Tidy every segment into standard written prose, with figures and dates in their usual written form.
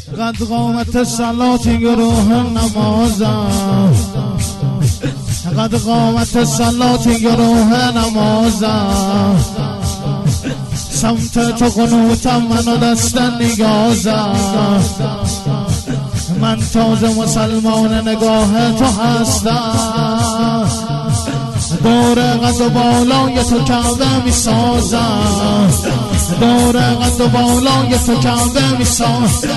قد قامت الصلاة گروه نمازم، قد قامت الصلاة گروه نمازم، سمت تو قنوتم منو دست نیازم، من تازه مسلمان نگاه تو هستم، دور قد و بالای تو کعبه می سازم، دور قد و بالای تو کعبه می سازم،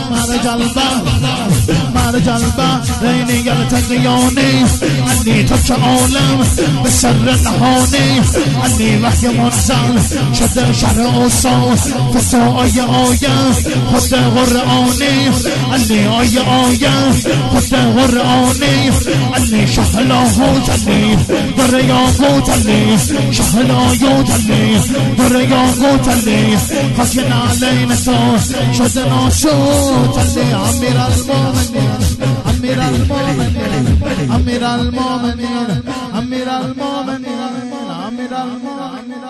مر جلبه رینی گلتقیانی، انی تو که عالم به سر نهانی، انی وحی منزل شده شهر اوسان، تو آیه خود قرآنی، انی آیه خود قرآنی، انی شهلاهوت، انی در یاقوت، انی شهلایوت، انی در یاقوت، انی خاکن علین تو شده ناشوت، انی امیر المومنین، امیر المومنین، امیر المومنین، امیر المومنین، امیر المومنین.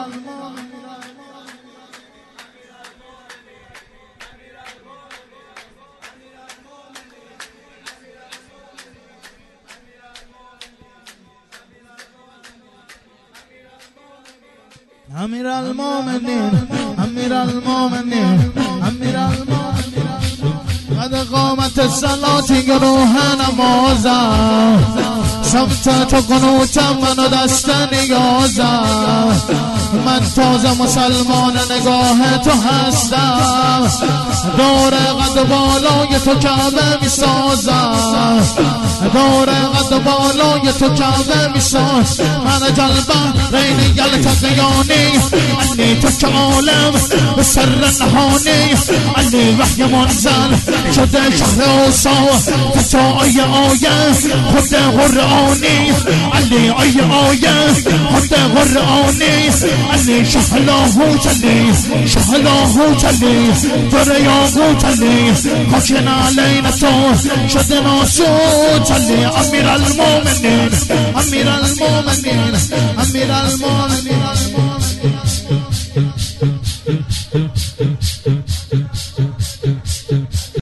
امیر المومنین، امیر المومنین، امیر المومنین. قد قامت الصلاة گروه نمازم، سمت تو قنوتم منو دست نیازم، من تازه مسلمان نگاه تو هستم، دور قد بالای تو کعبه می سازم، دور قد بالای تو کعبه می سازم، من جلبه رین گلتقیانی، انی تو که عالم به سر نهانی، انی وحی منزل شده شهر اوسان، تو آیه خود قرآنی، انی آیه خود قرآنی، انی شهلاهوت، انی شهلاهوت، انی در یاقوت، انی خاکن علین تو شده ناشوت، انی امیر المومنین، امیر المومنین، امیر المومنین.